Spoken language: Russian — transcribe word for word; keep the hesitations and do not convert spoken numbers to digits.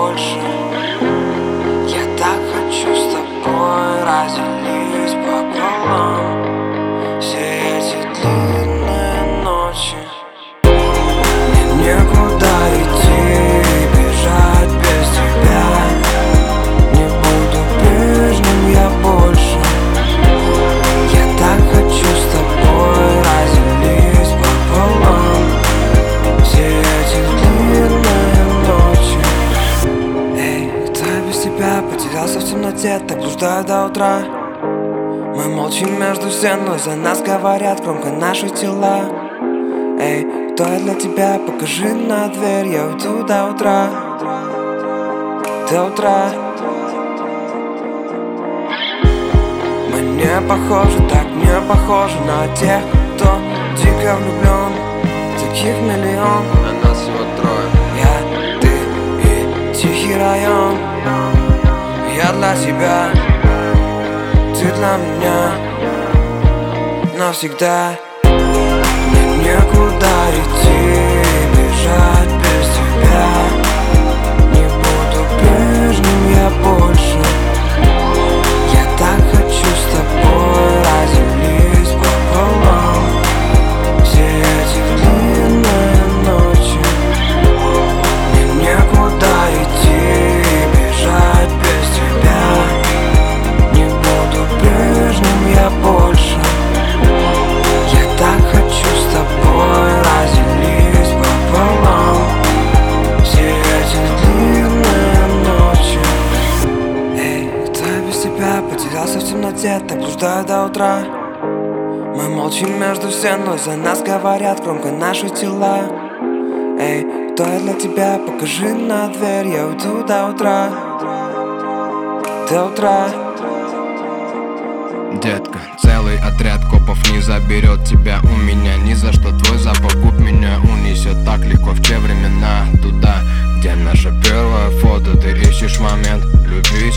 больше. Я так хочу с тобой разделить пополам все эти длинные ночи. Мне некуда идти, бежать без тебя. Не буду прежним я больше. Я так хочу с тобой разделить пополам все эти длинные ночи. Эй, кто я без тебя? Потерялся в темноте, так блуждаю до утра. Мы молчим между стен, но за нас говорят громко наши тела. Эй, кто я для тебя? Покажи на дверь, я уйду до утра. До утра. Мы не похожи, так не похожи на тех, кто дико влюблен. Таких миллион, а нас всего трое. я, ты и тихий район. Я для тебя, ты для меня навсегда. Мне некуда идти, бежать без тебя. Не буду прежним я больше. Я так хочу с тобой разделить пополам все эти длинные ночи. Мне некуда идти, бежать без тебя. Не буду прежним я больше. Я так хочу с тобой разделить пополам все эти длинные ночи. Эй, кто я без тебя? Потерялся в темноте, так блуждаю до утра. Мы молчим между стен, но за нас говорят громко наши тела. Эй, кто я для тебя? Покажи на дверь, я уйду до утра. До утра. Детка, целый отряд копов не заберет тебя у меня. Ни за что твой запах губ меня унесет так легко в те времена. Туда, где наше первое фото. Ты ищешь момент любви